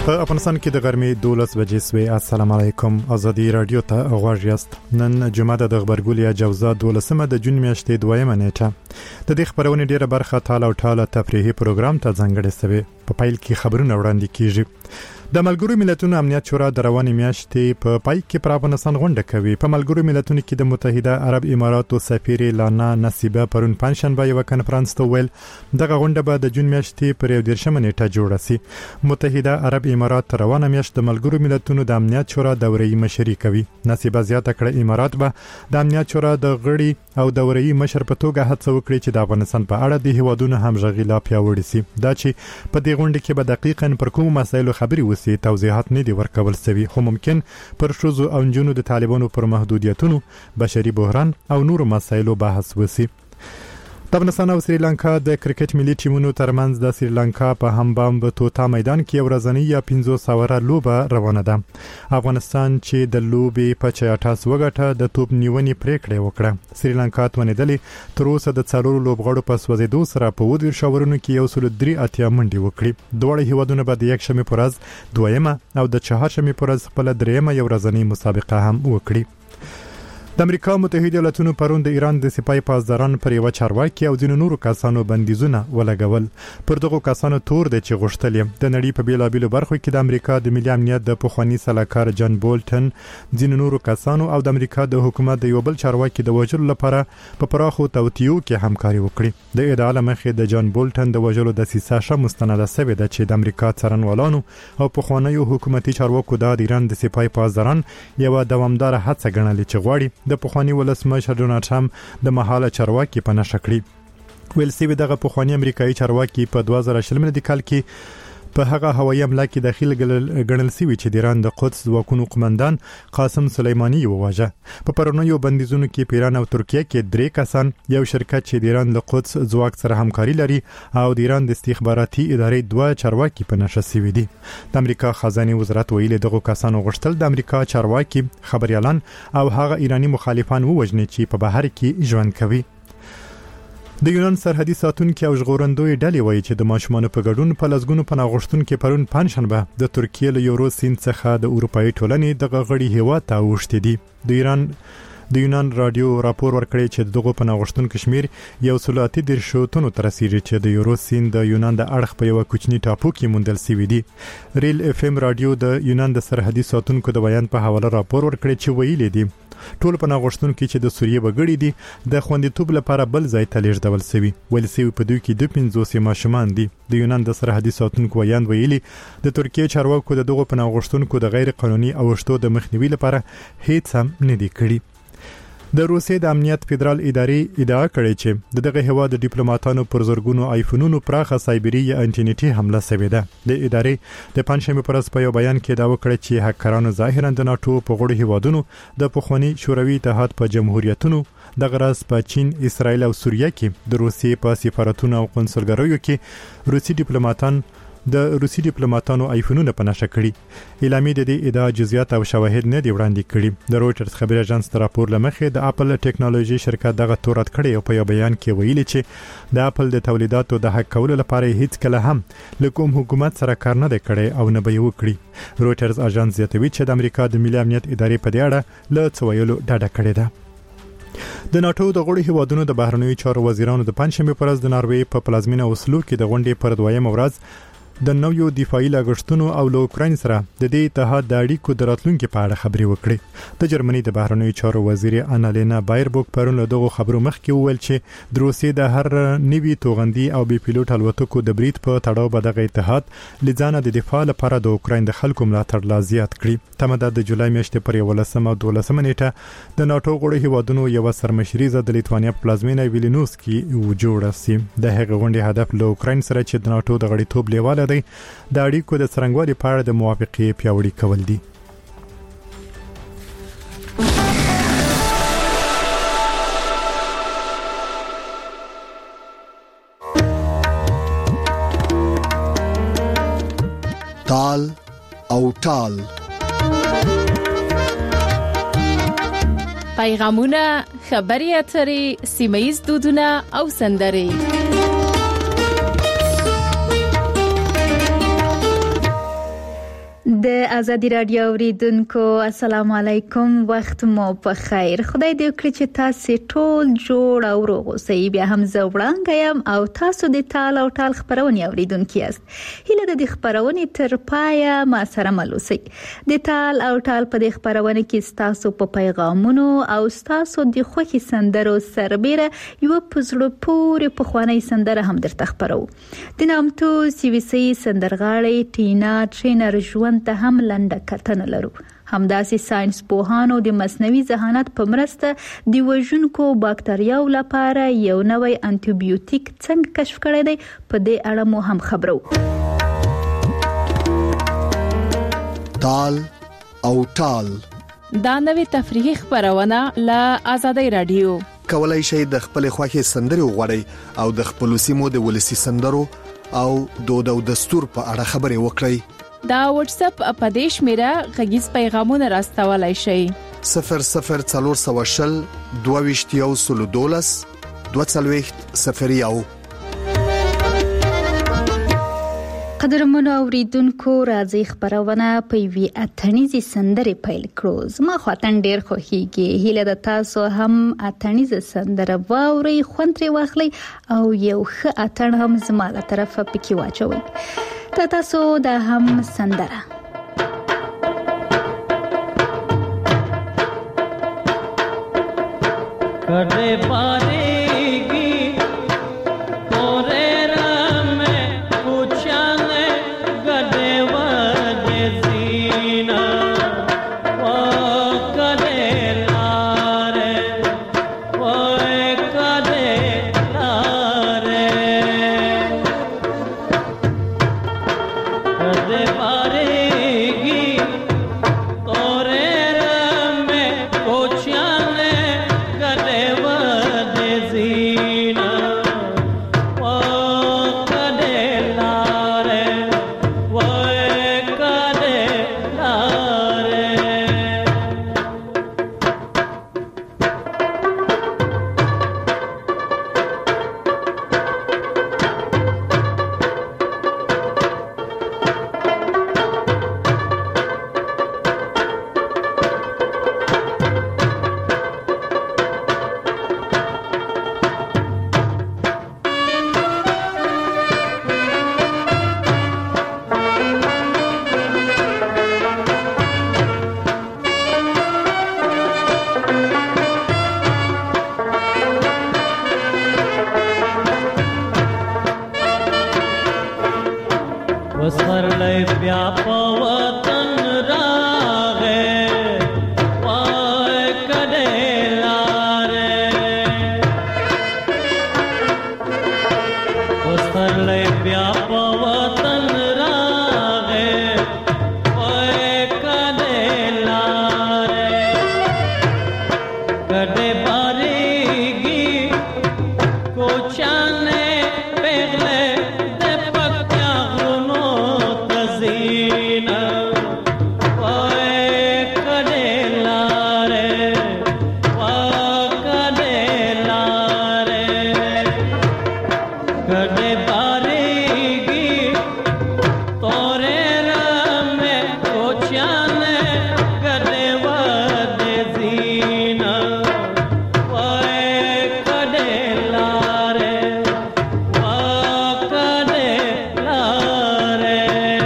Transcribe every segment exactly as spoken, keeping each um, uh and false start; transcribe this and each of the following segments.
په افغانستان کې د غرمې دولس بجې سوي. السلام علیکم. ازادي رادیو ته غواړی است. نن جمعه د خبرګولیا جوزا دولسمه د جون میاشتې دویمه نیټه. د دې خبرونه ډیره برخه تاله او ټاله تفریحي پروګرام ته ځانګړې شوی. په پایل کې خبرونه وړاندې کیږي. د ملګرو ملتونو امنیت شورا د روانې میاشتې په پای کې پر افغانستان غونډه کوي. په ملګرو ملتونو کې د متحده عرب اماراتو سفیر لانا نصیبه پرون پنځشنبه یو کنفرانس ته ویل دغه غونډه به د جون میاشتې پر یو دیرشمه نیټه جوړه شي. متحده عرب امارات روانه میاشت د ملګرو ملتونو د امنیت شورا دورې مشري کوي. نصیبه زیاته کړه امارات به د امنیت شورا د غړي او دورې مشر په توګه هڅه وکړي چې د افغانستان په اړه د هیوادونو همغږي لا پیاوړې شي. دا چې په دې غونډه کې به دقیقاً پر کوم مسایلو خبري وسی توضیحات نه دی ورکول شوی، خو ممکن پر شوزو او جنونو د طالبانو پر محدودیتونو، بشري بحران او نورو مسایلو بحث وسی. د افغانستان او سریلانکا د کرکټ ملي ټیمونو ترمنځ د سریلانکا په همبام په توتا میدان کې یو ورځنی یا پنځه سوه لوبه روانه ده. افغانستان چې د لوبې په چاټاس وګټه د توپ نیونې پریکړه وکړه. سریلانکا توانیدلې تر اوسه د څلورو لوبغاړو په سوځېدو سره په ودیر شاورونو کې یو سل درې اتیا منډي وکړي. دوه هیوادونه به د یک شنبه پر ورځ دویمه او د چهارشنبه پر ورځ خپل دریمه یو ورځنی مسابقه هم وکړي. د امریکا متحده ایالاتونو پرون د ایران د سپای پاسداران پر یو چارواکي او ځینو نورو کسانو بندیزونه ولګول. پر دغه کسانو تور د چې غوښتل د نړۍ په بیلابیلو برخو کې د امریکا د ملي امنیت د پخوانی سلاکار جان بولټن ځینو نورو کسانو او د امریکا د حکومت د یو بل چارواکي د وژلو لپاره په پراخو توطیو کې همکاري وکړي. د ادعا لمخې د جان بولټن د وژلو د سیسه شه مستنده شوې ده چې د امریکا څارنوالانو او پخوانیو حکومتي چارواکو د ایران د سپای پاسداران یو دوامدار هڅه ګڼلې چې غواړي د پخوانی ولسمشر ډونالد ټرمپ د مهاله چارواکي په نشه کړي. ویل سوي دغه پخوانی امریکایي چارواکي په دوه زره شل د کال کې په هغه هوایي حمله کې داخل ګڼل سوي چې د ایران د قدس ځواکونو قومندان قاسم سلیمانی وواژه. په پرونیو بندیزونو کې پیران او ترکیه کې درې کسان، یو شرکت چې د ایران د قدس ځواک سره همکاري لري او د ایران د استخباراتي ادارې دوه چارواکي په نشه سوي دي. د امریکا خزانه وزارت ویلي دغه کسانو غوښتل د امریکا چارواکي، خبريالان او هغه ایرانی مخالفان ووجني چې په بهر کې ژوند کوي. د یونان سرحدي ساتونکو او ژغورندوی ډلې وایي چې د ماشومان په ګډون په لزګونو پناه غوښتونکو پرون پنځشنبه د ترکیه له یورو سیند څخه د اروپאי ټولنې د غړي هیواد ته اوښتي دي. د ایران د یونان رادیو راپور ورکړی چې دغه پناه غوښتونکو شمیر یو سل اته دیرش تنو تر رسیدي چې د یورو سیند د یونان د اړخ په یو کوچنی ټاپو کې موندل شوی دي. ریل اف ام رادیو د یونان د سرحدي ساتونکو د بیان په حواله راپور ورکړی چې ویلي دي ټول پناه غوښتونکو چې د سوریه بغړي دي د خوندیتوب لپاره بل ځای ته لیږدول شوي. ویل سوي په دوی کې د پنځوس ماشومان دي. د یونان د سرحدي ساتونکو ویان ویلي د ترکیه چارواکو د دغه پناه غوښتونکو د غیر قانوني اوښتو د مخنیوي لپاره هیڅ هم نه دی کړی. د روسیې د امنیت فدرال ادارې ادعا کړې چې دغه هواد د ډیپلوماټانو پر زورګونو آیفونونو پراخه سایبری یا انټرنیټي حمله شوې ده. د ادارې د پنځشنبه پر ورځ په یو بیان کې دا وکړه چې هکرانو ظاهرا د ناتو په غړو هیوادونو د پخوانی شوروي اتحاد په جمهوریتونو د غرض په چین، اسرائیل او سوریه کې د روسیې په سفارتونو او قونسلګریو کې روسي ډیپلوماټان د روسي ډیپلوماټانو آیفونونه په نشه کړي. اعلامیه د دې ادعا جزئیات او شواهد نه دی وړاندې کړي. د رويټرز خبري اژانس تر راپور لمخې د اپل ټیکنالوژي شرکت دغه تورات کړي او په یو بیان کې ویلي چې د اپل د تولیداتو د حق کولو لپاره هیڅ کله هم له کوم حکومت سره کار نه کړي او نه به یې وکړي. رويټرز اژانس زیاتوي چې د امریکا د ملي امنیت ادارې په دې اړه له څه ویلو ډاډه کړې ده. د ناتو د غړو هیوادونو د بهرنیو چارو وزیرانو د پنځشنبه پر ورځ د ناروې په پلازمینه اوسلو کې د غونډې پر دویمه ورځ د نویو دفاعي لګښتونو او له اوکراین سره د دې اتحاد د اړیکو د راتلونکو په اړه خبرې وکړې. د جرمني د بهرنیو چارو وزیر انالینا بایربوک پرون له دغه خبرو مخکې وویل چې د روسیې د هر نوي توغندي او بي پیلوټ الوتکو د برید په تړاو به دغه اتحاد لځانه د دفاع لپاره د اوکراین د خلکو ملاتړ لا زیات کړي. تمه د جولای میاشتې پر یولسمه او دولسمه نیټه د ناتو غړو هیوادونو یو سرمشريزه د لیتوانیا په پلازمینه ویلنوس کې جوړه سي. د هغه غونډې هدف له اوکراین سره چې د ناتو د غړیتوب لیواله دی د اړیکو د څرنګوالي په اړه د موافقې پیاوړي کول دي. تال او ټال پیغامونه، خبري اترې، سیمایي دودونه او سندرې. آزادی رادیو اوریدونکو السلام علیکم، وخت مو په خیر. خدای دې وکړي چې تاسو ټول جوړ او روغ اوسئ. بیا هم زه وړاندې یم او تاسو د ټال او ټال خبرونه اوریدونکو یاست. هیله ده د خبرونه تر پایه ما سره مل اوسئ. د ټال او ټال په د خبرونه کې تاسو په پیغامونو او تاسو د خوښي سندرو سربېره یو پزړه پورې په خواني سندره هم درته خبرو. د نامتو سی وی سی سندرغاړي ټینا ټرینر ژوند ته هم لنډه کتنه لرو. همداسې ساينس پوهانو د مصنوعي ذهانت په مرسته د وژونکو باکتریاو لپاره یو نوی انټي بیوټیک څنګه کشف کړی دی، په دې اړه مو هم خبرو. تال او ټال دا نوې تفریحي خبرونه له آزادۍ رادیو. کولای شئ د خپل خوښي سندري وغوړئ او د خپل سیمو د ولسی سندرو او دود او دستور په اړه خبرې وکړئ. دا واتس اپ اپدیش میرا غږیز پیغامونه راستولای شي. صفر صفر څلور سوه شل دوه ویشت یو سلو دولس دوه څلوېښت صفر یو. قدرمنو اوریدونکو، راځي خبرونه په وی اتنیزي سندرې پیل کړو. زما خاطن ډیر خوښیږي. هیله د تاسو هم اتنیزه سندره واوري، خوند ترې واخلي او یو ښه اتن هم زما له طرفه پکې واچوي. تا تاسو دا هم سندره کدے پاریگی تورے رام پوچھانے گدے وادے زینا وہ کدے لارے وہ کدے لارے کدے پاریگی تورے رام پوچھانے گدے وادے زینا وہ کدے لارے وہ کدے لارے. وسر لے بیا پوتن راغے وائے کدے لارے وسر لے بیا پوتن راغے وائے کدے لارے کدے باریگی کوچانے پہلے دے پکیا زینا وائے کدے لارے وا کدے لارے کدے باریگی تورے رام کوچانے کدے وادے زینا وائے کدے لارے وا کدے لارے.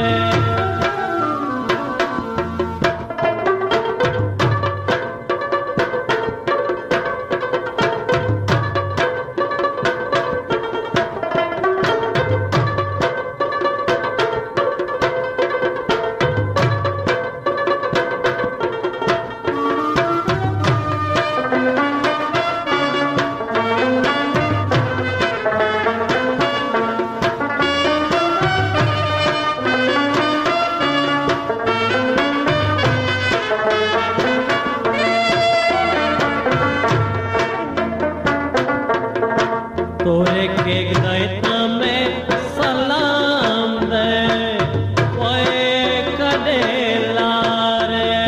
तोरे के गैता में सलाम दे ओए कदे लारे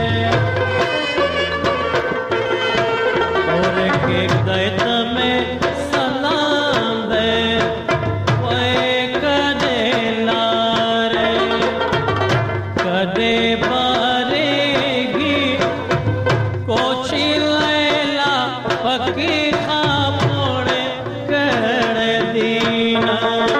तोरे के गैता में सलाम दे ओए कदे लारे कदे पकी खापोड़े कर दीना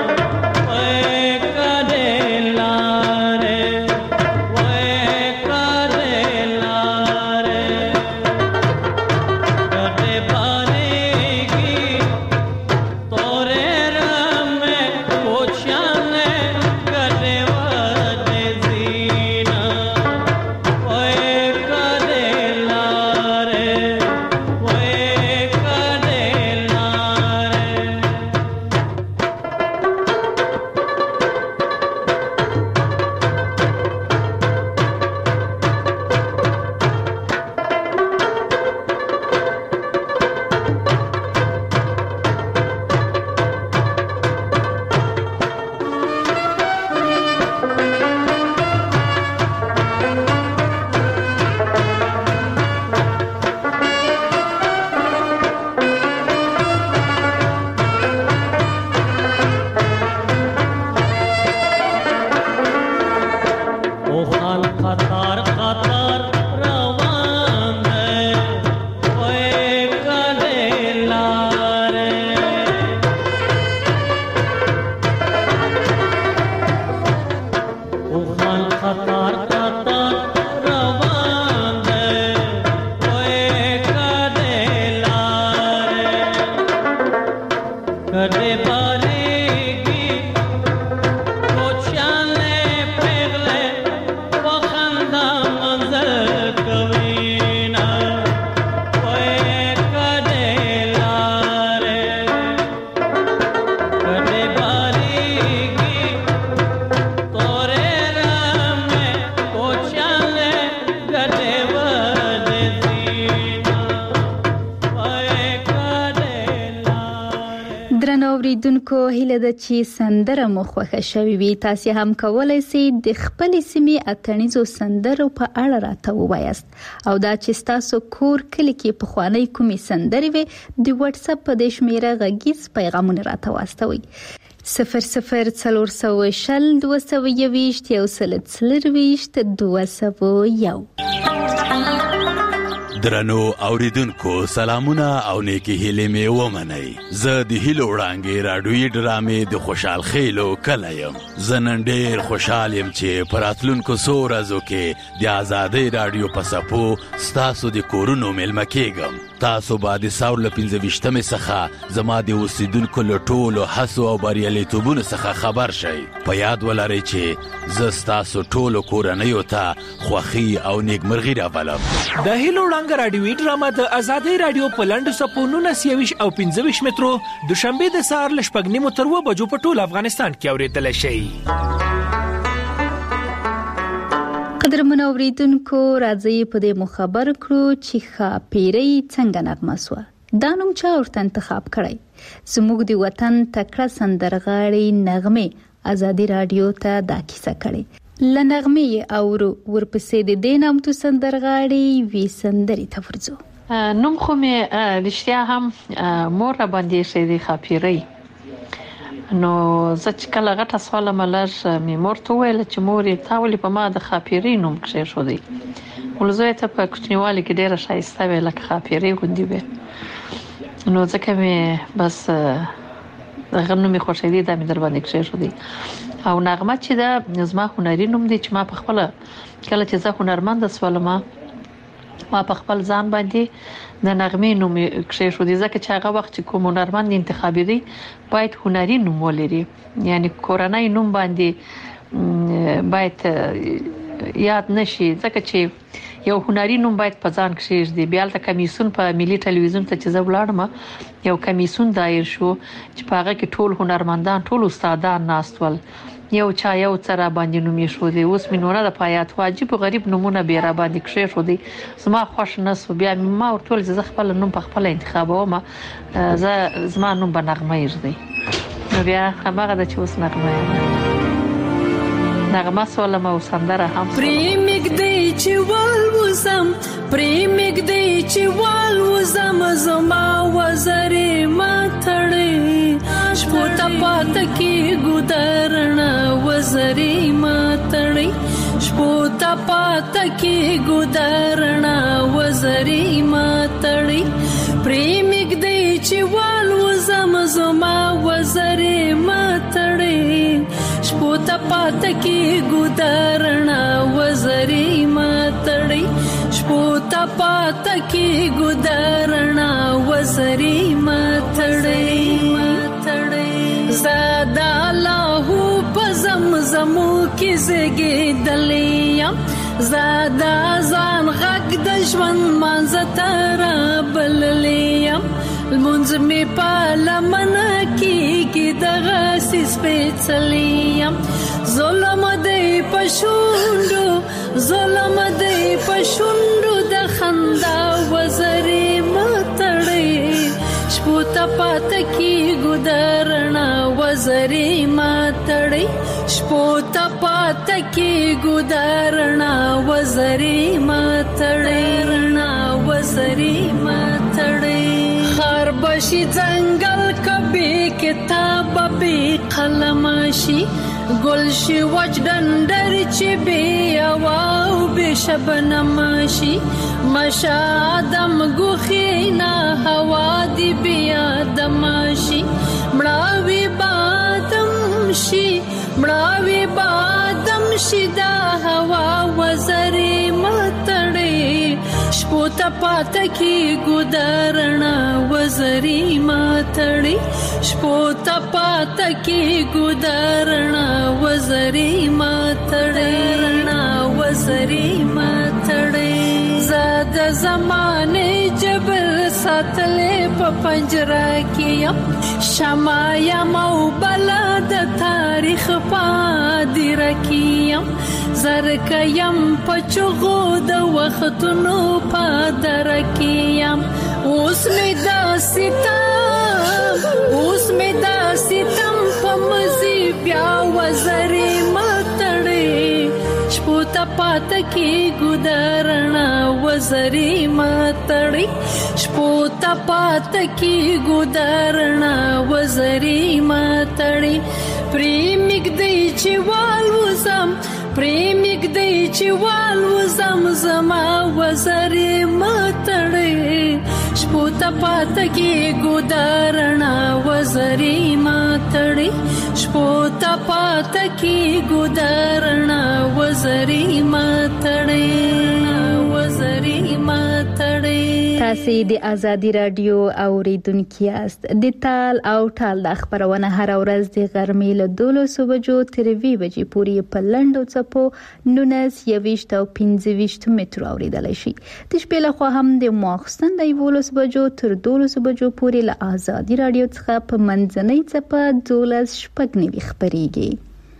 اوریدونکو هیله ده چې سندره مو خوښه شوې وي. تاسو هم کولای شئ د خپل سیمې اتنیزو سندرو په اړه راته ووایاست او دا چې تاسو کور کلی کې په خوانی کومې سندرې وي د واتس اپ په د شمیره غږیز پیغامونه راته واستوي صفر صفر څلور سوه شل دوه سوه یوویشت یو سل څلرویشت دوه سوه یو. درنو اوریدونکو سلامونه او نیکی هیله می ومنئ. زه د هیلو وړانګې راډیوي ډرامې د خوشحال خیلو کله یم. زه نن ډېر خوشحال یم چې په راتلونکو څو ورځو کې د ازادۍ راډیو په څپو ستاسو د کورونو میلمه کېږم. تاسو به د ساور له پنځه ویشتمې څخه زما د اوسیدونکو له ټولو هڅو او بریالیتوبونو څخه خبر شئ. په یاد ولرئ چې زه ستاسو ټولو کورنیو ته خوښي او نیکمرغي راولم. د هیلو وړانګې راډیوي ډرامه د ازادۍ راډیو په لنډو څپو نولس یوویشت او پنځه ویشت مترو دوشنبه د سهار له شپږ نیمو تر اوه بجو په ټول افغانستان کې اورېدلی شئ. قدرمن اوریدونکو راځي په دې مخبر کړو چې ښاپیرۍ څنګه نغمه سوه. دا نوم چا ورته انتخاب کړی؟ زموږ د وطن تکړه سندرغاړي نغمې ازادۍ راډیو ته دا کیسه کړې. لنغمې اورو ورپسې د دې نامتو سندرغاړي وی سندري ته ورځو. نوم خو مې رښتیا هم مور را باندې شي د ښاپیرۍ. نو زه چې کله غټه سوالم لږ مې مور ته وویل چې مورې تا ولې په ما د ښاپیرۍ نوم کېښودی؟ ول زوی ته په کوچنیوالي کې ډېره ښایسته وې لکه ښاپیرۍ غوندې وې. نو ځکه مې بس دغه نوم مې خوښېدی دا مې در باندې کېښودی. او نغمه چې دا زما هنري نوم دی چې ما په خپله کله چې زه هنرمنده سولم ما په خپل ځان باندې د نغمې نوم کېښودی ځکه چې هغه وخت چې کوم هنرمند انتخابېدی باید هنري نوم ولري، یعنی کورنۍ نوم باندې باید یاد نشي ځکه چې یو هنري نوم باید په ځان کېږدي. بیا هلته کمیسیون په ملي ټلویزیون ته چې زه ولاړم یو کمیسیون دایر شو چې په هغه کې ټول هنرمندان ټول استادان ناست ول، یو چا یو څه را باندې نوم ایښودی. اوس مې نوره د پایات واجب غریب نومونه بیا را باندې کېښودی. زما خوښ نه سو. بیا ما ورته وویل چې زه خپل نوم په خپله انتخابوم، زه زما نوم به نغمه ایږدی. نو بیا هماغه ده چې اوس نغمه یم. نغمه سولم او سندره هم پرې مږدی چې والوزم پرې مږدی چې والوزم زما وزرې ما تړې شپو ته پاته کې ګودرنه وزرې ما تړې شپو ته پاته کې ګودرنه وزرې ما تړې پرې زما وزرې ماتړې شپو ته پات کې ګودرنا وزرې ماتړې شپو ته پات کې ګودرنا وزرې ماتړې ماتړې زادا الله په زمزمو کې زګې دلیم زادا ځان غږ د ژوند مانځ تر بللیم المنځ می پالمن کیږي دغه سپېڅلیم ظلم دی پښوندو ظلم دی پښوندو د خندا وزرې ماتړې شپو ته پات کی ګودرنا وزرې ماتړې شپو ته پات کی ګودرنا وزرې ماتړې رڼا وزرې ماتړې بشي ځنګل کبي کتاب به قلم شي ګل شي وجدندر چې بي او به شبنم شي مشادم غخینا هوا دی بیا دم شي مړاوي بادم شي مړاوي بادم شي دا هوا وزرې ماتړې شپو ته پات کی ګودرنا وزرې ماتړې شپو ته پات کی ګودرنا وزرې ماتړې رڼا وزرې ماتړې زاد زمانه جبر ساتلې په پنجره کې شمع یم او بلا د تاریخ پادر کې زرک یم پچغو د وختونو پادر کې اوس می دا ستم اوس می دا ستم په مزي بیا وزرې ماتړې شپو ته پات کې ګودرنا وزرې ماتړې شپو ته پات کې ګودرنا وزرې ماتړې پریمګ دی چې والوزم پریمګ دی چې والوزم زما وزرې ماتړې شپو ته پات کې ګودرنا وزرې ماتړې شپو ته پات کې ګودرنا وزرې ماتړې وزرې ماتړې تاسو د ازادي رادیو اوریدونکو یاست د تال او ټال د خبرونه هر ورځ د غرمې له دولسو بجو تر وی بجې پورې په لندو چپو نونس یويشت او پنځه متر اوریدل شي د شپې له خوا هم د ماخستن د یولس بجو تر دولسو بجو پورې له ازادي رادیو څخه په منځنۍ چپه دولس شپږ نیوي خبريږي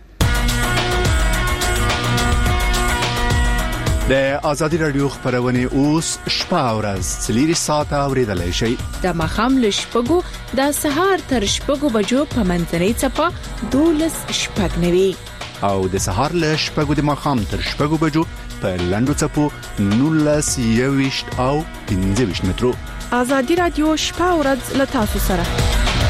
د ازادي رادیو خبرونه اوس شپه ورځ څلوري ساعته اوریدلای شي د مخام لشپګو د سهار تر شپګو بجو په منځنۍ چپه دولس شپږ نیوي او د سهار لشپګو د مخام تر شپګو بجو په لندو چپو نولس یويشت او پنځه مترو ازادي رادیو شپه ورځ له تاسو سره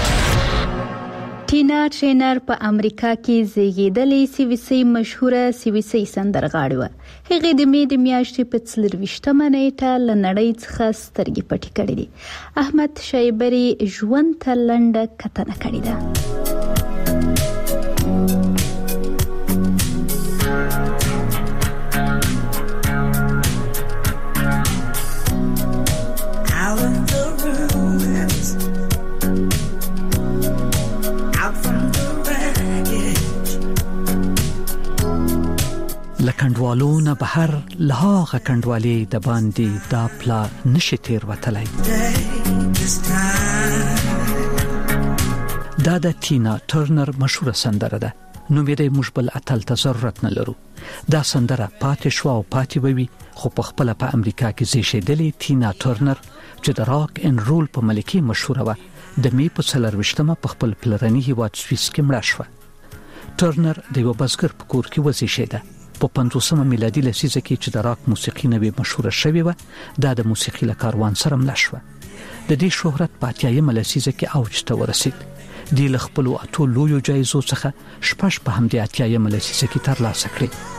ټینا ټرینر په امریکا کې زیږیدلې سیویسي مشهوره سیویسي سندرغاړې و هغه د می د میاشتې په څلرويشتمه نیټه له نړۍ څخه سترګې پټې کړې دي احمد شایبری ژوند ته لنډه کتنه کړې ده لکندوالو نه بهر لهغه کندوالي د باندې دا پلا نشي تیر وتلای دا د تینا ټرنر مشهور سندره ده نو مې د مشبل اتل ته ضرورت نه لرو دا سندره پاتې شو او پاتې ووي خو په خپل په امریکا کې زیږیدلې تینا ټرنر چې د راک ان رول په ملکی مشهوره و د می په څلرويشتمه په خپل پلرني هیواد سویس کې مړه شوه ټرنر د یو بزګر په کور کې وزیږیده په پنځوسمه میلادي لسیزه کې چې د راک موسیقي نوې مشهوره شوې و دا د موسیقي له کاروان سره مل شو د دې شهرت په اتیایمه لسیزه کې اوج ته ورسید د خپل اتو لویو جایزو څخه شپږ په همدې اتیایمه لسیزه کې ترلاسه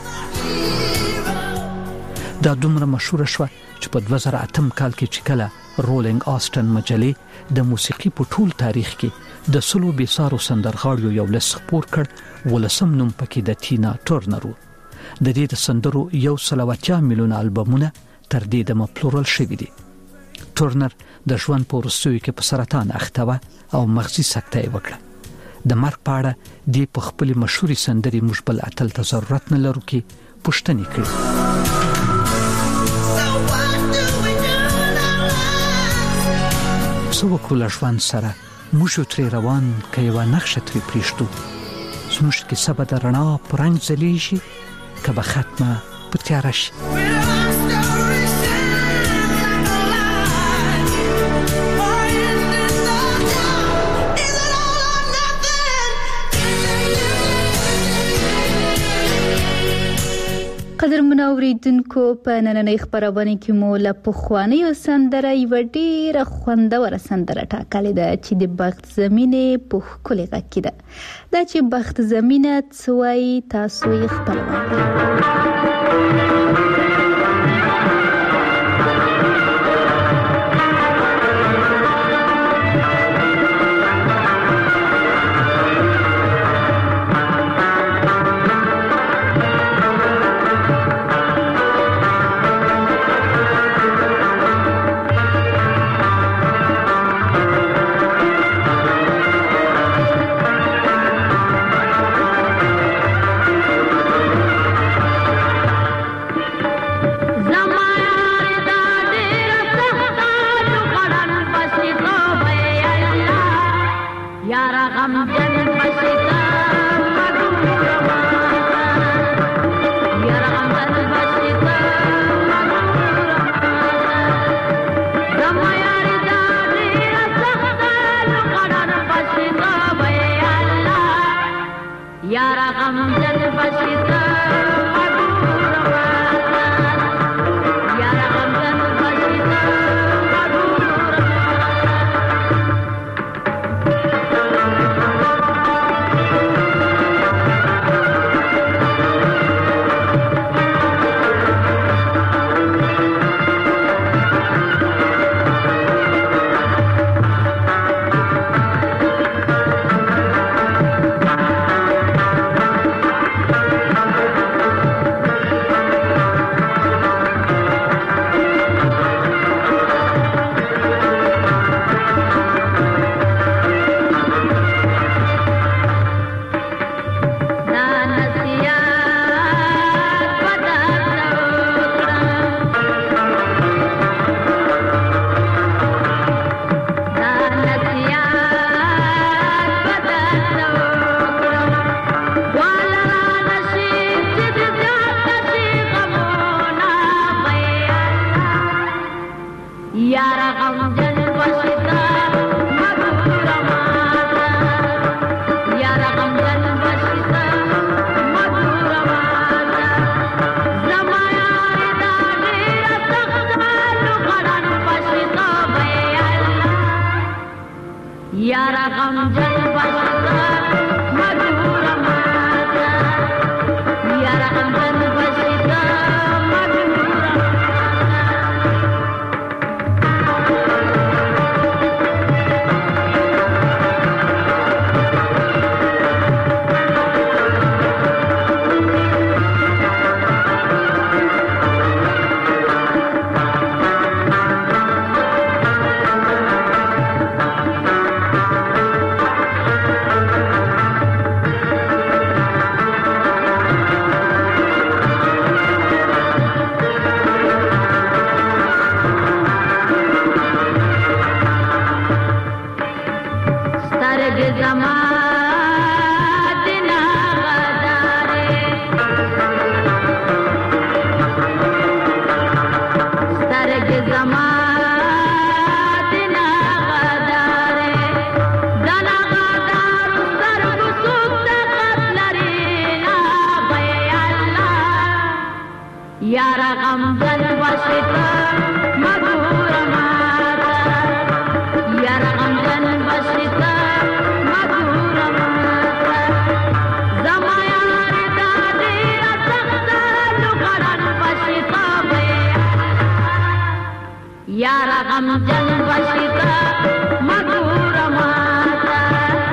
کړې دا دومره مشهوره شو چې په دوه زره اتم کال کې چې کله رولینګ آستن مجلې د موسیقي په ټول تاریخ کې د سلو بیسارو سندرغاړیو یو لس خپور کړ، ولسم نوم پکې د تینا ټرنر و. د دې د سندرو یو سل او اتیا میلیونه البمونه تر دې دمه پلورل شوي دي. ټرنر د ژوند په وروستیو کې په سرطان اخته وه او مغزي سکته یې وکړه. د مرګ په اړه دې په خپلې مشهورې سندرې موږ بل اتل ته ضرورت نه لرو کې پوښتنې کړې. څه وکړو له ژوند سره، موږ یو ترې روان که یوه نقشه ترې پرېږدو. زموږ کیسه به د رڼا په رنګ ځلیږي که به ختمه په تیاره شي. قدرمن اوریدونکو، په نننۍ خبرونه کې مو له پخوانیو سندره یوه ډېره خوندوره سندره ټاکلې ده چې د بخت زمینې په ښکلي غږ کې ده. دا چې بخت زمینه څه وایي تاسو یې خپله واورئ. यारा गम जन बशिता मधुर माता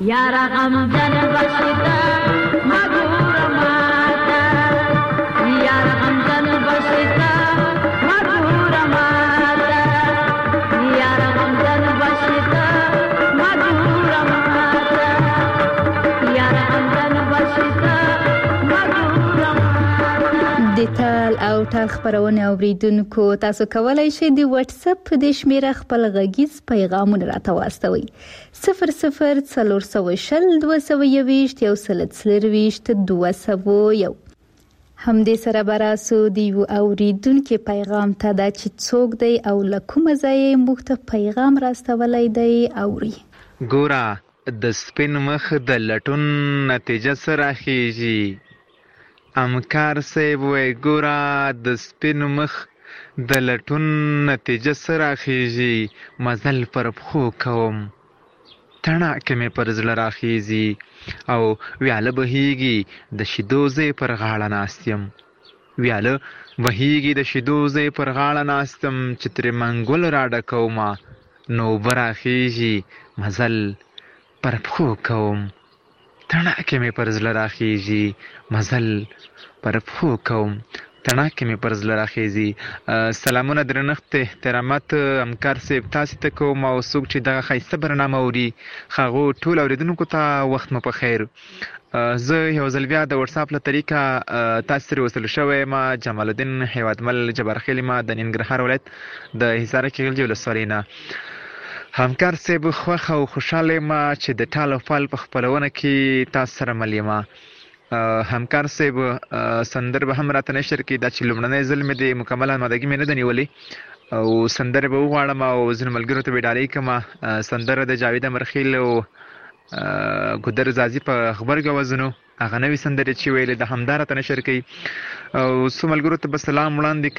یار غمزن بشتا مگور ماتا یار غمزن بشتا مگور ماتا یار غمزن بشتا مگور ماتا یار غمزن بشتا مگور ماتا. د تال او ټال خبرونه اوریدونکو تاسو کولای شئ د واتس اپ د شمیره خپل غږیز پیغامونه راته واستوئ صفر صفر څلور سوه شل دوه سوه یوویشت یو سل څلرویشت دوه سوه یو. همدې سره به راسو د یو اوریدونکو پیغام ته دا چې څوک دی او له کومه ځایه موږ ته پیغام راستولی دی اوري. ګوره د سپین مخ د لټون نتیجه سره خېږي. امکار صاحب وای ګوره د سپین مخ د لټون نتیجه سره خېږي. مزل پر پښو کوم تڼاکې مې پر زړه راخېږي او ویاله بهیږي د شیدو ځای پر غاړه ناست یم. ویاله بهیږي د شیدو ځای پر غاړه ناست یم چې ترې منګول راډکومه نو اوبه راخېږي مزل پر پښو کوم تڼاکې مې پر زړه راخېږي مزل پر پښو کوم تڼاکې مې پر زړه راخېږي. سلامونه درنښت احترامات همکار صاحب تاسې ته کوم او څوک چې دغه ښایسته برنامه اوري هغو ټول اورېدونکو ته وخت مو په خیر. زه یو ځل بیا د وټساپ له طریقه تاسې سره وصل شوی یم. جمال الدین هیوادمل جبارخیل یم د ننګرهار ولایت د حصار کیغلجي ولسوالۍ نه. همکار صاحب خوښ او خوشحاله یم چې د ټال او فال په خپرونه کې تاسو سره مل یم. همکار صاحب سندر به هم راته نشر کړي دا چې لومړنی ځل مې د مکمل آمادګي مې نه ده نیولې او سندرې به وغواړم او ځینو ملګرو ته به ډالۍ کړم. سندره د جاوید امرخیل او ګودر زازي په غبرګ اوازونو هغه نوې سندرې چې ویلې د همدا راته نشر کړي او څو ملګرو ته به سلام وړاندې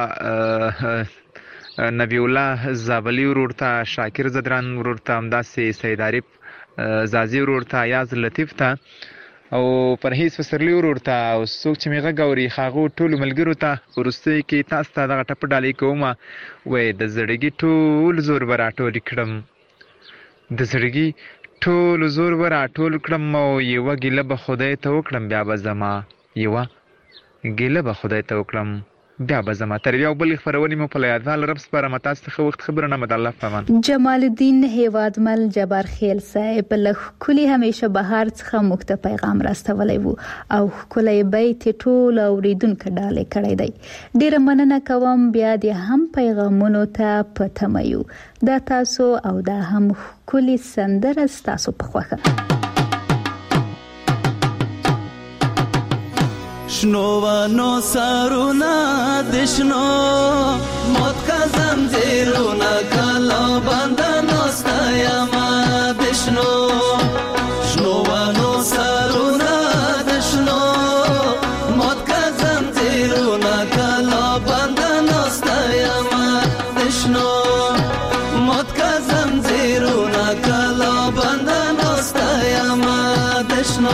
کړم. نبی الله زابلی ورور ته، شاکر زدران ورور ته، همداسې سید عارف زازي ورور ته، یاز لطیف ته او پرهیز فسرلی ورور ته او څوک چې مې غږ اوري هغو ټولو ملګرو ته وروستیو کې تاسو ته دغه ټپه ډالۍ کومه. وایي د زړګي ټول زور به راټول کړم د زړګي ټول زور به راټول کړم او یوه ګیله به خدای ته وکړم بیا به زما یوه ګیله به خدای ته وکړم بیا به زما. تر یو بلې خپرونې مو په یادوال رب سپارم. تاسو ته ښه وخت خبرونه د الله په امان. جمال الدین هیوادمل جبارخیل صاحب له ښکلي همیشه بهار څخه موږ ته پیغام راستولی و او ښکلی بیت یې ټول اورېدونکو ډالۍ کړی دی. ډېره مننه کوم. بیا دې هم پیغامونو ته په تمه یو. دا تاسو او دا هم ښکلي سندره ستاسو په خوښه. شنوانو سارونا دشنو موت کا زنجیرونا کلا بندنو ستایما دشنو شنوانو سارونا دشنو موت کا زنجیرونا کلا بندنو ستایما دشنو موت کا زنجیرونا کلا بندنو ستایما دشنو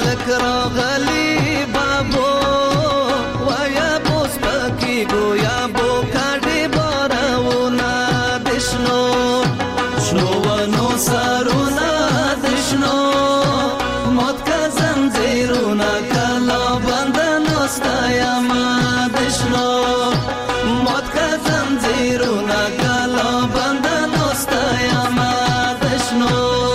مالک راغلی بابو ویا بوس پکی گویا بو کاډي بارونه دشنو شنو ونو سرونه دشنو موت کا زنجیرونه کلا بندنو ستایما دشنو موت کا زنجیرونه کلا بندنو ستایما دشنو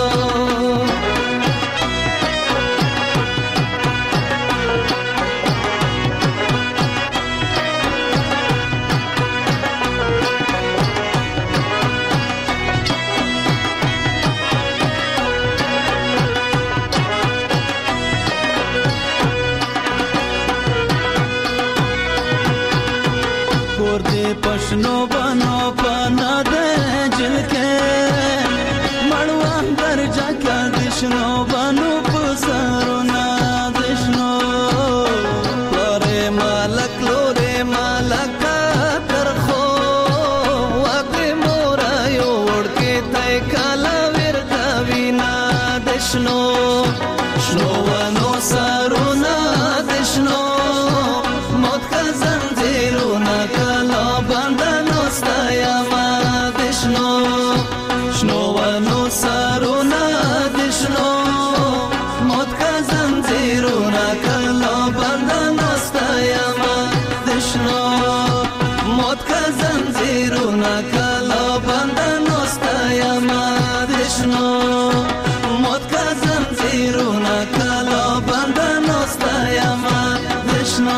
पशनो बनो पना दे जिनके मड़वान कर जाका दिशनो बनो पुसारो ना दिशनो लोरे मालक लोरे मालक तरखो वाके मोरा योड़ के तय काला विरता विना दिशनो शनो वनो सारो ना दिशनो मौत का जंजीरो ना कला बंधनो स्तयमा दिशनो शनो वनो सारो ना दिशनो मौत का जंजीरो ना कला बंधनो स्तयमा दिशनो मौत का जंजीरो ना कला बंधनो स्तयमा दिशनो मौत का जंजीरो ना कला बंधनो स्तयमा दिशनो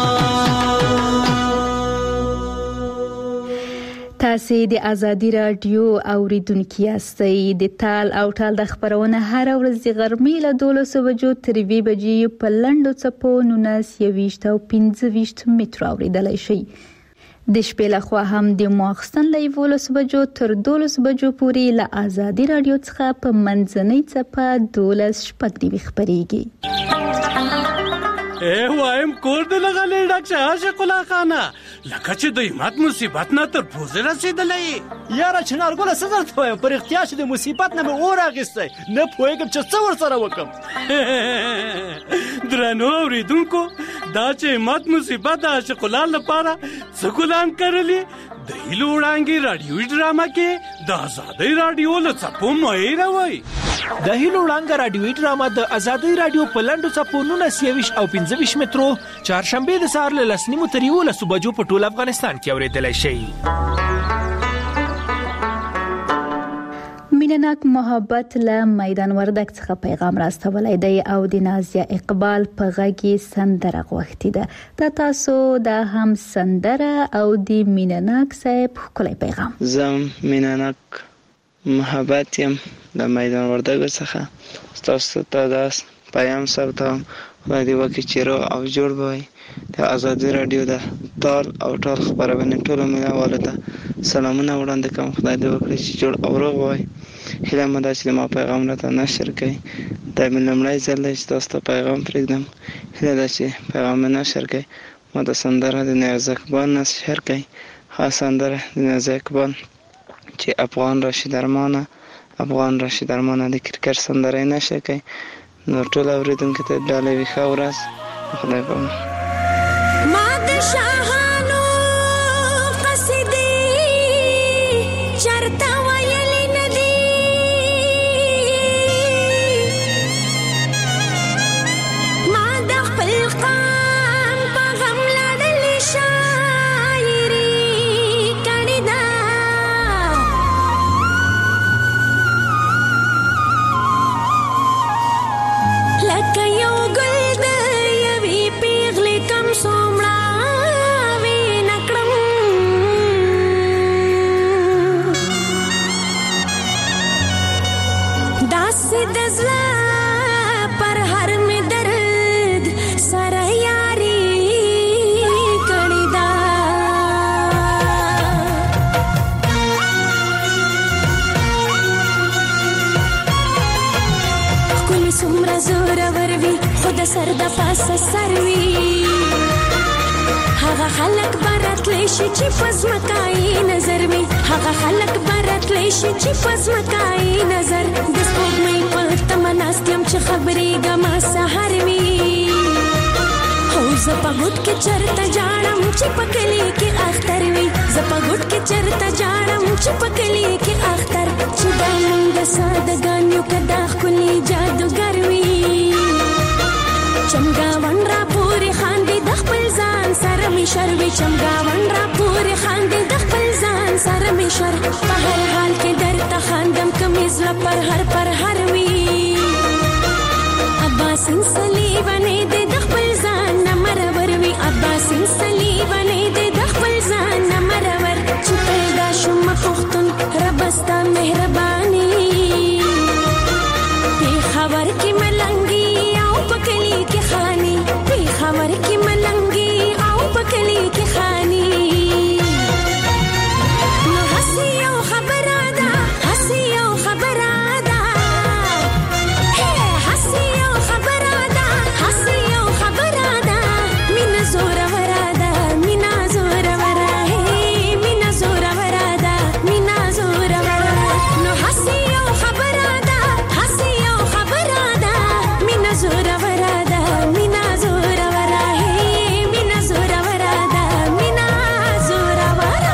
تاسو د ازادي رادیو اوریدونکو یاستئ. د تال او ټال د خبرونه هر ورځ د غرمې له دولسو بجو تر یوې بجې په لنډو څپو نولس یویشت او پنځه ویشت مترو اوریدلای شئ. د شپې لخوا هم د ماخستن له یولسو بجو تر دولسو بجو پورې له ازادي رادیو څخه په منځنۍ څپه دولس شپږ نیوي خبرېږي. اے وایم کور دې لغلې ډاکټر عاشق الله خانه لکه چې د همت مصیبت نه تر پوزې رسیدلې یاره چنارګله څه درته وایم پر اختیار چې د مصیبت نه به اور اخیستی نه پوهېږم چې څه ورسره وکړم. درنو اورېدونکو دا چې همت مصیبت د عاشق الله لپاره څه ګلان کرلي د هیلو وړانګې راډیوي ډرامه کې د ازادۍ راډیو له څپو مه هېروئ. د هیلو وړانګه راډیوي ډرامه د ازادۍ راډیو په لنډو څپو نولس یویشت او پنځه ویشت مترو چهارشنبې د سهار له لس نیمو تر یولسو بجو په ټول افغانستان کې اورېدلی شئ. مینناک محبت له میدان وردک څخه پیغام راستولی دی او د نازیه اقبال په غږ سندره غوښتې ده. دا تاسو دا هم سندره او د مینناک صاحب ښکلی پیغام. زه مینناک محبت یم د میدان وردک څخه تاسو ته دا پیغام ثبتوم. خدای دې وکړي چې روغ او جوړ به وئ. د ازادي راډیو د تال او ټال خپرونې ټولو مینوالو ته سلامونه وړاندې کوم. خدای دې وکړي چې جوړ او روغ به وئ. هیله مې ده چې ما پیغام راته نشر کړئ. دا مې لومړی ځل دی چې تاسو ته پیغام پرېږدم. هیله ده چې پیغام مې نشر کړئ. ما ته سندره د نیاز اقبال نشر کړئ. ښه سندره د نیاز اقبال چې افغان راشد ارمانه افغان راشد ارمانه د کرکټ سندره یې نشر کړئ. نو ټول اورېدونکو ته ډالۍ وي ښه ورځ. خدای پامان. ما د شاهانو قصیدې چرته ویلې نه دي ما د خپل قام په غم لړلې شاعري کړې ده لکه یو ګل د یوې پیغلې کم څومره وې نکړم داسې د زړه پر هر مې درد سره یاري کړې ده ښکلې څومره زورور وي خو د سر د پاسه سر وي هغه خلک براتلی شي چې پزمکای نظر وي هغه خلک براتلی شي چې پزمکای نظر د سپوږمۍ په تمناستم چې خبرې ګما سحر وي او زپګوت کې چرته جاړم چې پکلی کې اختر وي زپګوت کې چرته جاړم چې پکلی کې اختر چې د مونږ سادهګانیو کدا خولي جادوګر وي چمګاون را پورې خاندې د خپل ځان سره می شروي چمګاون را پورې خاندې د خپل ځان سره می شر په هر حال کې درته خاندم کمیز لپر هر پر هر وي اباسین صلیبانه دې د خپل ځان نمرور وي اباسین صلیبانه دې د خپل ځان نمرور چې پیدا شوم پختون ربستا مهرباني په خبر کې ملنګي او پکلی کې خاني په خبر کې ملنګي او پکلی کې خاني نو حسي او خبره ده حسي او خبره ده هي حسي او خبره ده حسي او خبره ده مين زور ورا ده مين زور ورا هي مين زور ورا ده مين زور ورا نو حسي او خبره ده حسي او خبره ده مين زور ورا ده مين زور ورا هي مين زور ورا ده مين زور ورا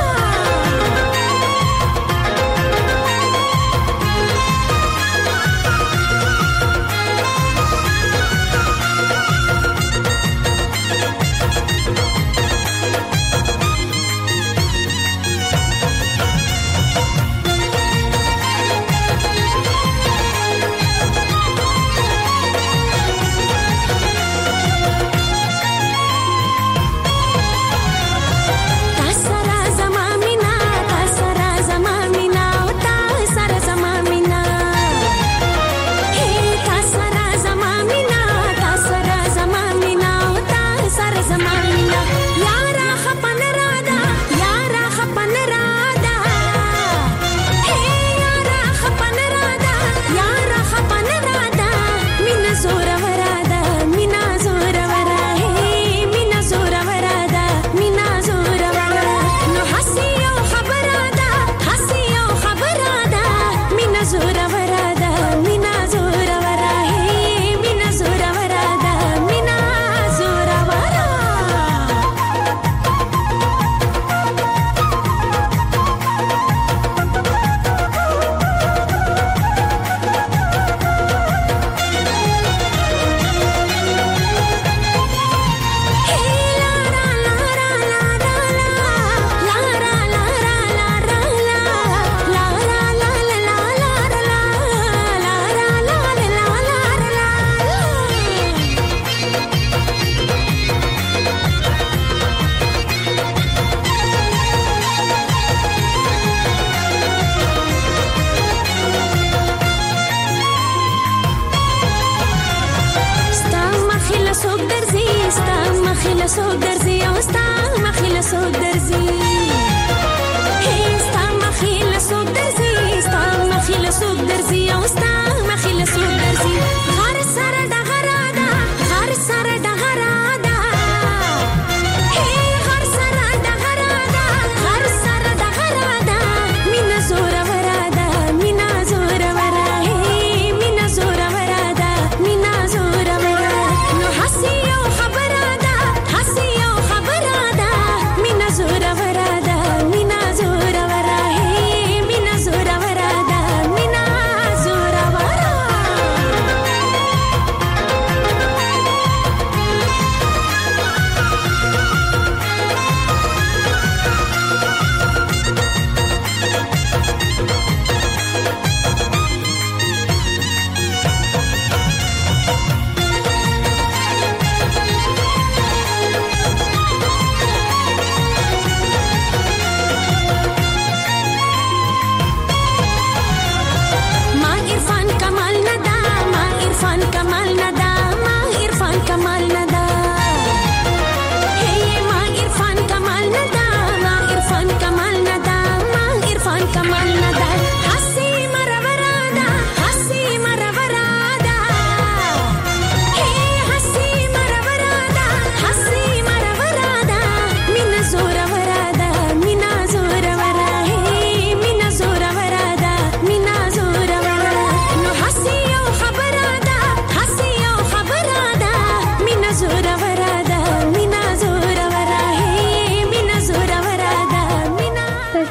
تاسرا زما مینا تاسرا زما مینا او تاسرا زما مینا هی تاسرا زما مینا تاسرا زما مینا او تاسرا زما مینا یارا خپن رادا یارا خپن رادا هی یارا خپن رادا یارا خپن رادا مینا زور ورادا مینا زور ورا هی مینا زور ورادا مینا زور ورا نو حسي او خبره ده حسي او خبره ده مینا زور ورادا مینا زور ورا هی مینا زور ورادا مینا زور ورا ستا مخیله سوک درزی ستا مخیله سوک درزی او ستا مخیله سوک درزی هی ستا مخیله سوک درزی ستا مخیله سوک درزی او ستا مخیله سوک درزی غر سره د غرادا غر سره د غرادا هی غر سره د غرادا غر سره د غرادا مینا زور ورادا مینا زور ورا هی مینا زور ورادا مینا زور ورا نو حسي او خبره ده حسي او خبره ده مینا زور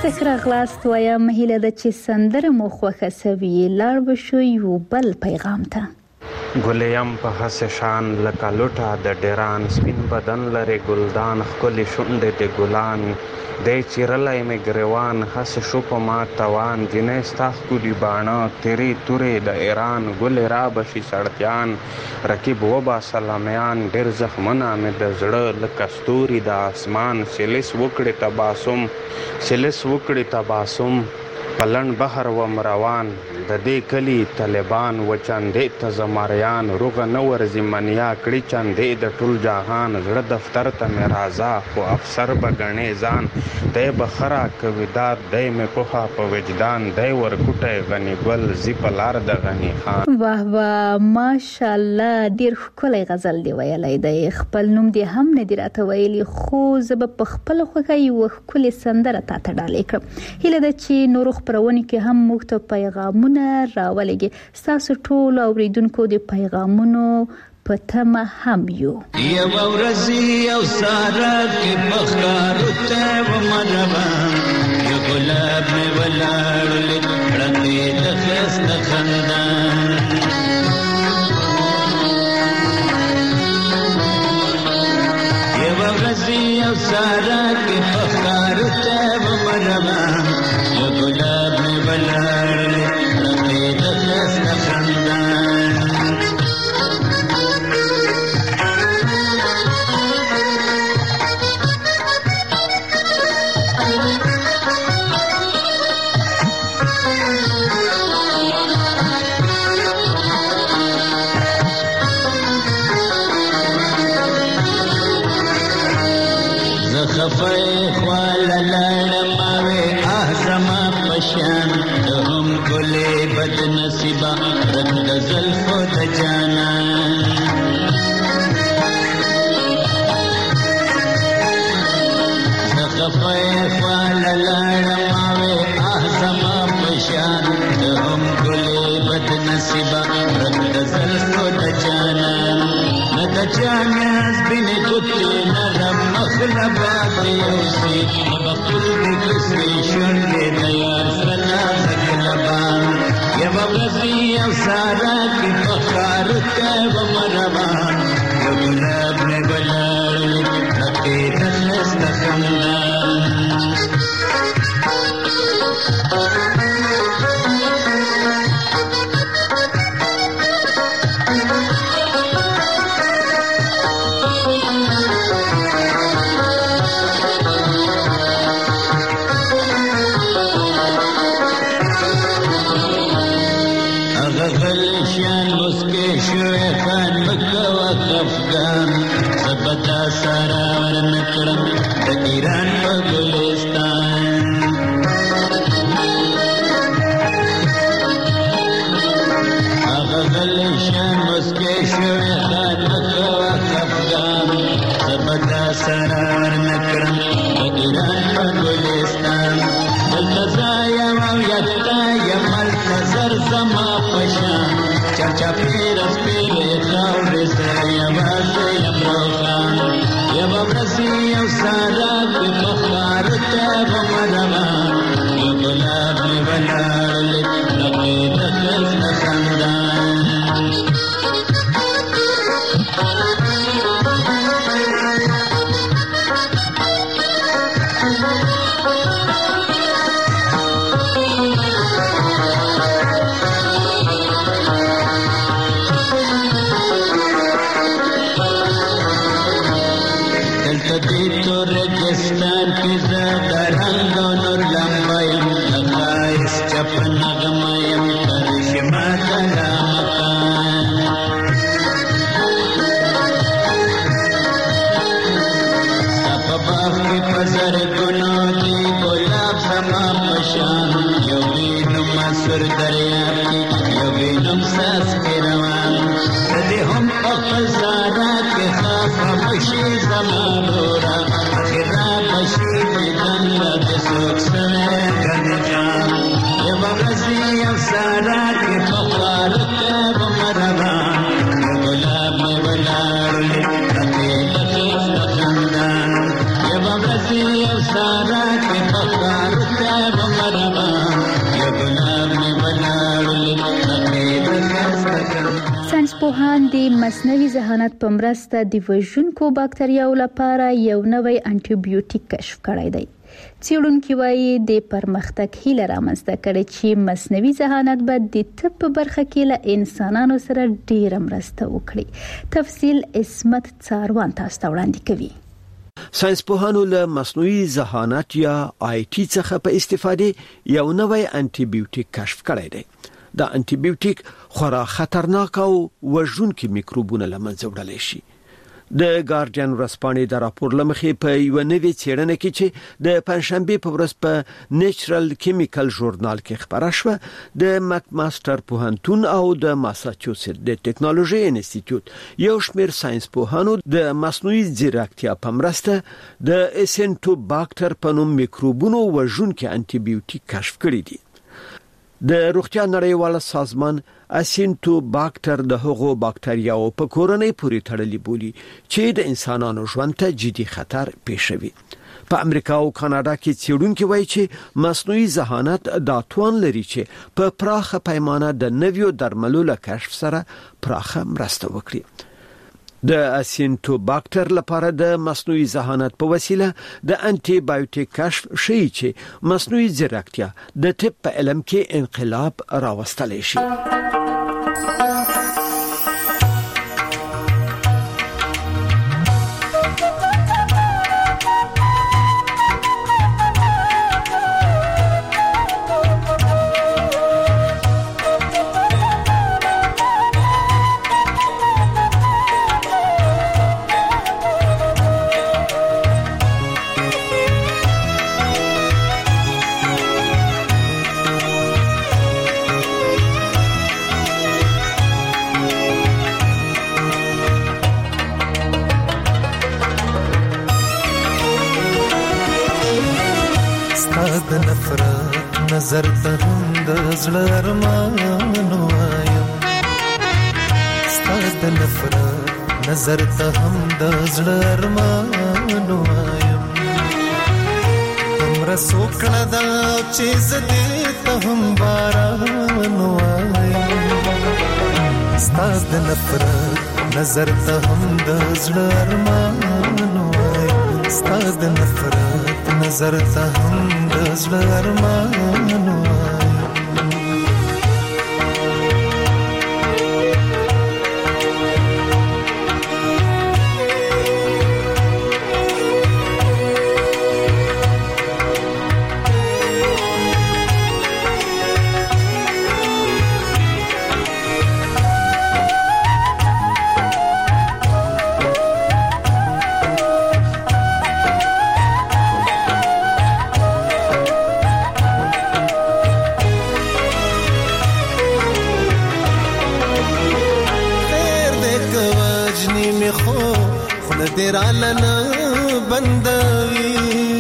بېرته ښه راغلاست وایم. هیله ده چې سندره مو خوښه سوي. لاړ به شو یو بل پیغام ته. ګلیم په هسې شان لکه لوټه د ډیران، سپین بدن لري ګلدان، ښکلې شونډې د ګلان، دی چیرلی مې ګریوان، هسې شو په ما توان، جنۍ ستا ښکلي باڼه تیرې تورې د ایران، ګلې را به شي سړکیان، رقیب وباسه لمیان، ډېر زخمونه مې د زړه لکه ستوري د اسمان، سلیس وکړې تباسم سلیس وکړې تباسم په لنډ بحر وم روان، د دې کلي طالبان و چندې ته زمریان، روغه نه ورځي منیا کړي چندې د ټول جهان، زړه دفتر ته مې راځه خو افسر به ګڼې ځان، دی به ښه راکوي داد، دی مې پوښه په وجدان، دی ورکوټی غني ګل زی په لار د غني خان. واه واه ماشاءالله ډیر ښکلی غزل دی ویلی دی. خپل نوم دې هم نه دی راته ویلی خو زه به په خپله خوښه یوه ښکلې سندره تا ته ډالۍ کړم. هیله ده چې نورو خپرونې کې هم موږ ته پیغامونه راولېږي. ستاسو ټولو اوریدونکو د پیغامونو په تمه هم یو. یو ورځ یو ساره کې بخارو ته ومنبه، یو ګلاب مې ولاړ لکړې د ښایسته خندا، یو ورځ یو ساره کې بخارو ته ومنبه، یو ګلاب مې ولاړ لکړې د ښایسته خندا. خفای خواله لړم اوې آه زما پشان، د هم ګلې بد نصیبه رنګ د زلفو د جانان، د خفای خواله لړم اوې آه زما پشان، د هم ګلې بد نصیبه رنګ د زلفو د جانان، نه د جاناز بینې ګوتې نرم مخلبات یوسي، بخل دې کسرې شونډې د یار سره زګلبان، یوه ورځ یو ساره کې بخار ته وم روان، یو ګلاب مې ولاړ لکې د ښایسته خندا. زبتا سارا ورنکړم د ایران په ګلستان، هغه غلیشان مسکې شوې خان مکوه خفګان، زبتا سارا ورنکړم د ایران په ګلستان، دلته زه یم او یکتا یم هلته زر زما په شان، چاپېره سپېرې خاورې زه یوازې یم روښان، یوه ورځ یو ساره کې بخار ته وم روان، یو ګلاب مې ولاړ لکې د ښایسته خندان. تورکستان کې زه د رنګ او نور لمبه یم، د ښایست چپه نغمه یم، کرشمه د لامکان، ستا په باغ کې په زرګونو دي ګلاب زما په شان، یو بې نومه سور دریاب کې یو بې نوم څاڅکی روان، د دې هم په خپل ساره کې خفه بشي زما ورورا، اخرا بشي دیدن را د څوک سوی ګڼې جان، یوه ورځ یو ساره کې بخار ته وم روان، یو ګلاب مې ولاړ لکې د ښایسته خندان، یوه ورځ یو ساره کې بخار ته ساينسپوهان د مصنوعي ذهانت په مرسته د وژونکو باکتریاو لپاره یو نوی انټي بیوټیک کشف کړی دی. څېړونکي وایي د پرمختګ هیله رامنځته کړې چې مصنوعي ذهانت به د طب په برخه کې له انسانانو سره ډېره مرسته وکړي. تفصیل عصمت څاروان تاسو ته وړاندې کوي. ساينسپوهانو له مصنوعي ذهانت یا آی ټي څخه په استفادې یو نوی انټي بیوټیک کشف کړی دی. دا انټي بیوټیک خورا خطرناک او وژونکي میکروبونه له منځه وړلی شي. د ګارډین ورځپاڼې د راپور له مخې په یوه نوې څېړنه کې چې د پنځشنبې په ورځ په نیچرل کیمیکل ژورنال کې خپره شوه، د مکماستر پوهنتون او د ماساچوسټ د ټکنالوژي انسټیټیوټ یو شمېر ساينسپوهانو د مصنوعي ځیرکتیا په مرسته د اسینټوباکټر په نوم میکروبونو وژونکي انټي بیوټیک کشف کړي دي. د روغتیا نړیواله سازمان اسینټوباکټر د هغو باکتریاو په کورنۍ پورې تړلي بولي چې د انسانانو ژوند ته جدي خطر پېښوي. په امریکا او کاناډا کې څېړونکي وایي چې مصنوعي ذهانت دا توان لري چې په پراخه پیمانه د نویو درملو له کشف سره پراخه مرسته وکړي. د اسینټوباکټر لپاره د مصنوعي ذهانت په وسیله د انټي بایوټیک کشف شي چې مصنوعي ځیرکتیا د طب په علم کې انقلاب راوستلی شي. نظر ته هم د زړه ارمانو وایم، ستا د نفرت نظر ته هم د زړه ارمانو وایم. همره سوکړه دا چې زه دې ته هم باران وایم، ستا د نفرت نظر ته هم د زړه ارمانو وایم، ستا د نفرت نظر ته هم د زړه ارمانو وایم. درالنا بندوي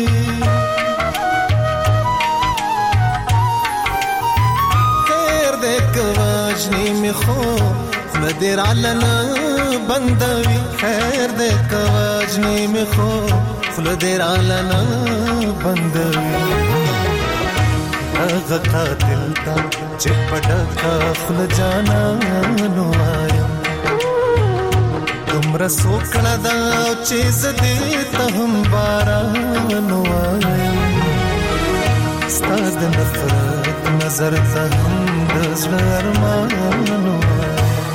خیر دې کواجنی می خو درالنا بندوي خیر دې کواجنی می خو درالنا بندوي. هغه قاتل تا چې پټه خپل جانا نو وایم، تمرا سوکړه دا چې زدي ته هم باران وایم، ستا د نفرت نظر ته هم د زړه ارمان وایم.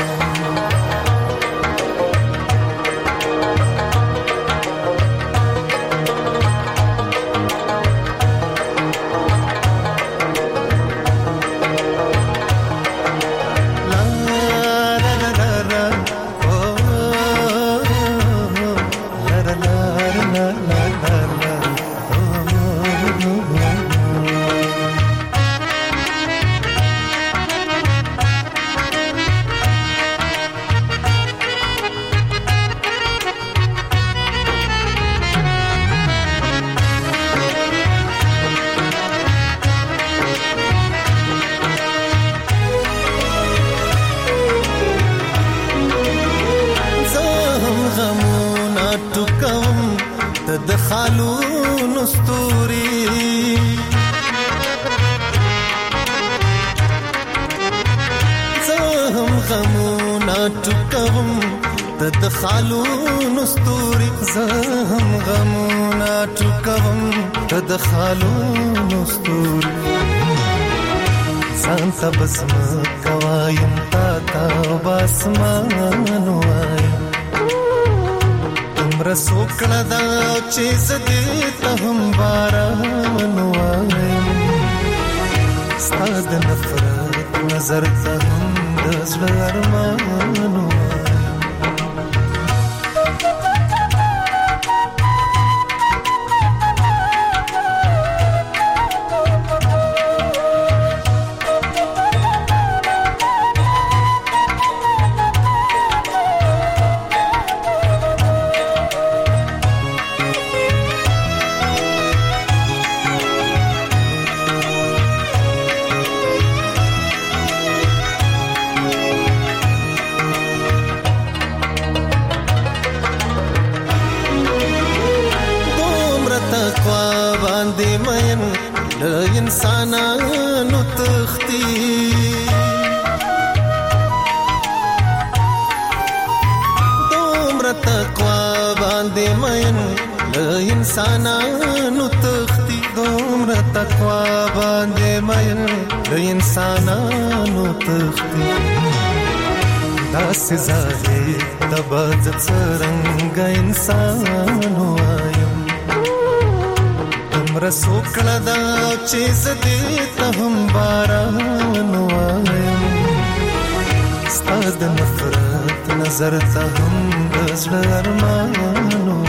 د خالون استوري زهم غمون غمونه ټکوم د خالونو ستوري زهم غمونه ټکوم د خالونو ستوري ځان ته بسم کوایم تا تا باسمان وایم تمره سوکړه دا چې زدې ته هم باران وایم ستا د نفرت نظر ته هم د زړه ارمان وایم انسانانو تختی دومره تقوا باندې مین له انسانانو تختی دومره تقوا باندې مین له انسانانو تختی داسې ظاهر تبد څرنګه انسان وایم رسوکړه دا چې زدې ته هم باران وایم ستا د نفرت نظر ته هم د زړه ارمان وایم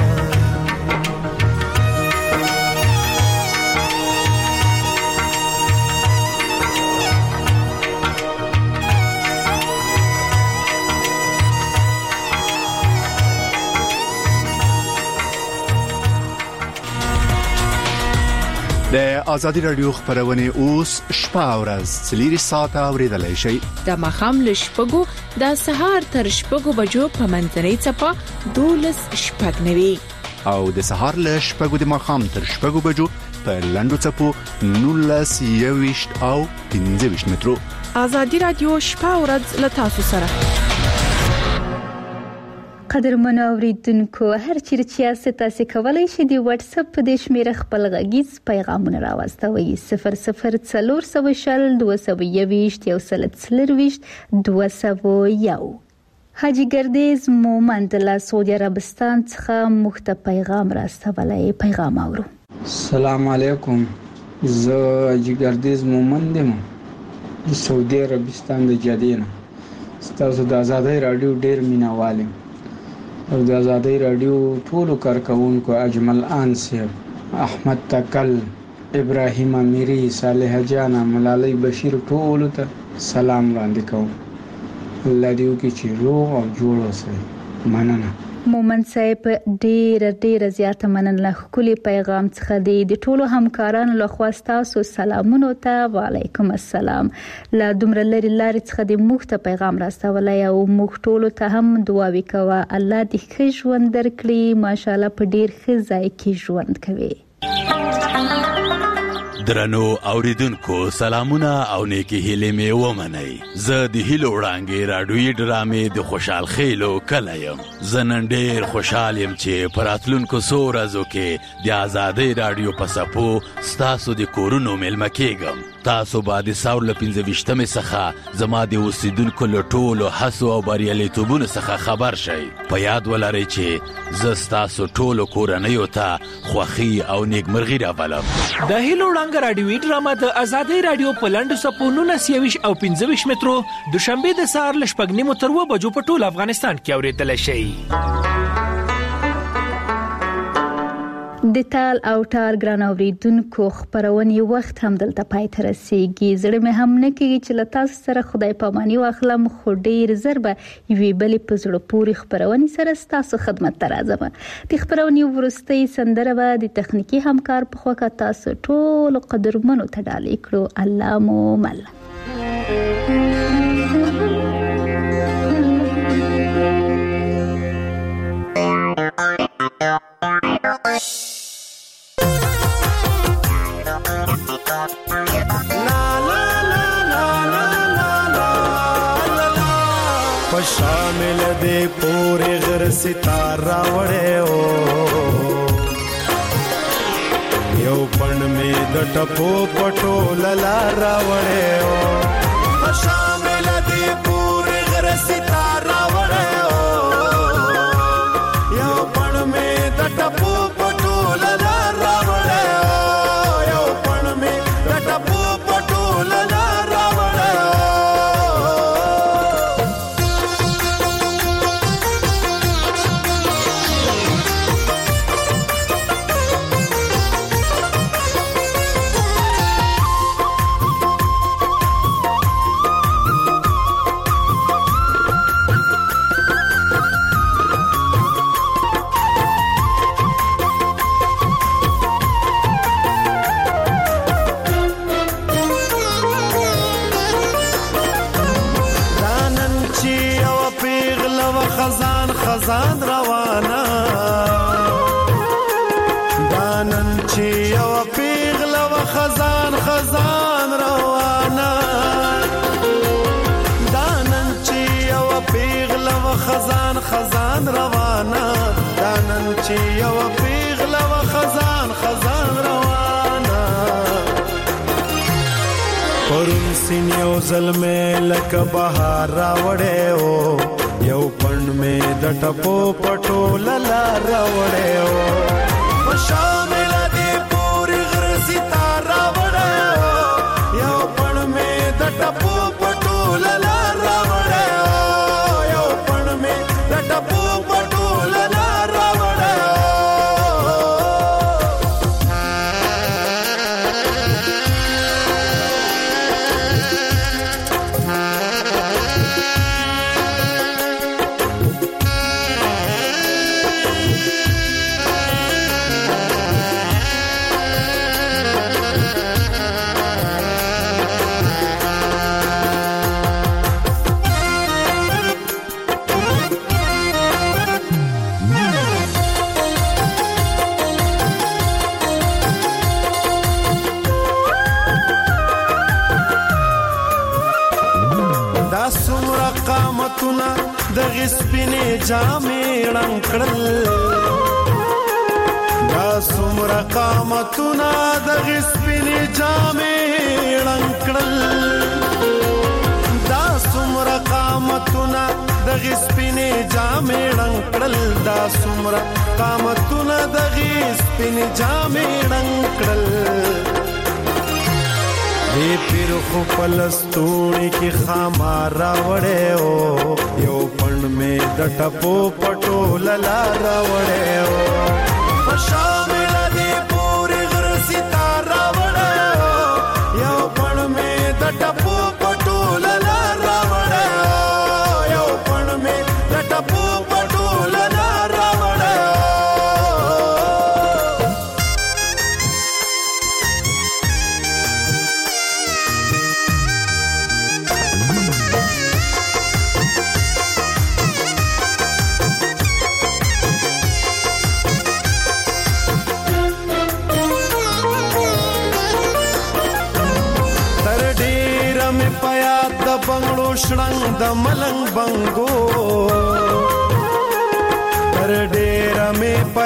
د ازادي رادیو خبرونه اوس شپه او ورځ څلور ساعته اوریدلای شئ د مخام لشپګو د سهار تر شپګو بجو په منځنۍ چپا دولس شپږ نوي او د سهار لشپګو د مخام تر شپګو بجو په لندو چپو نولس یويشت او پنځه ویشت مترو ازادي رادیو شپه او ورځ لتا سره قدرمن اوریدونکو هر چیرته تاسو کولای شئ د واتس اپ په د شمیره خپل غږیز پیغامونه راوستوي صفر صفر څلور سوه شل دوه سوه یويشت یو سل څلرويشت دوه سوه یو حاجی ګردیز مومند له سعودي عربستان څخه مخته پیغام راستولی پیغام اورو السلام علیکم زه حاجی ګردیز مومند یم د سعودي عربستان د جدینه ستاسو د آزادۍ رادیو ډیر مینوالم او د آزادۍ رادیو ټول کارکونکو اجمل انصر احمد تکل ابراهیم امیری صالح جان ملالۍ بشیر ټول ته سلام وړاندې کوم الله دې وکړي چې روغ او جوړ اوسئ مننه مومن صاحب ډیر ډیر زیاته مننه خولي پیغام څخه دی د ټولو همکارانو لخوا تاسو سلامونه ته وعلیکم السلام لا دومره لري لاري څخه د مخته پیغام راستولای او مخ ټولو ته هم دعا وکوه الله دې ښه ژوند درکړي ماشاءالله په ډیر ښه ځای کې ژوند کوي درنو اوریدونکو سلامونه او نیکی هیله می ومنئ زه د هیلو وړانګې راډیوي ډرامې د خوشحال خیلو کله یم زه نن ډېر خوشحال یم چې په راتلونکو څو ورځو کې د ازادۍ راډیو په څپو ستاسو د کورونو میلمه کېږم تاسو به د ساور له پنځه ویشتمې څخه زما د اوسیدونکو له ټولو هڅو او بریالیتوبونو څخه خبر شئ په یاد ولرئ چې زه ستاسو ټولو کورنیو ته خوښي او نیکمرغي راولم د هیلو وړانګې راډیوي ډرامه د ازادۍ راډیو په لنډو څپو نولس یويشت او پنځه ویشت مترو دوشنبه د سهار له شپږ نیمو تر اووه بجو په ټول افغانستان کې اورېدلی شئ د تال او ټال ګران اوریدونکو خبرونې وخت هم دلته پای ته رسیږي زړه مې هم نه کېږي چې له تاسو سره خدای پاماني واخلم خو ډېر ژر به یوې بلې په زړه پورې خبرونې سره ستاسو خدمت ته راځم د خبرونې وروستۍ سندره به د تخنیکي همکار په خوا تاسو ټولو قدرمنو ته ډالۍ کړو الله مو مل Shine. सितारा वड़े ओ यो पण में द टपो पटो ललारा वड़े ओ शामिल दी पूरे घर सितारा वड़े ओ यो पण में द टपो पटो ललारा वड़े ओ यो पण में द टपो पटो ललारा वड़े ओ خزان خزان روانا دانن چی او پیغل و خزان خزان روانا دانن چی او پیغل و خزان خزان روانا دانن چی او پیغل و خزان خزان روانا پرون سینیو ظلمه لک بهار راوړې او یو پن میں د ټپو پټو للا راوړې او شامل دي پوری غر ستاره وړې او یو پن میں د ټپو پټو للا راوړې او یو پن میں د ټپو پټو للا راوړې قامتنا د غسپینې جامې رنگړل دا څومره قامتنا د غسپینې جامې رنگړل دا څومره قامتنا د غسپینې جامې رنگړل دا څومره قامتنا د غسپینې جامې رنگړل دی پیر خو پلستونی کی خامارا وڑے او یو پن میں د ټپو پټو للا را وڑے او شامل دی پوری غر ستاره وڑے او یو پن میں د ټپو پټو للا را وڑے او یو پن میں د ټپو پټو للا را وڑے بنگلو شړنګ د ملنګ بنګو تر ډیر مې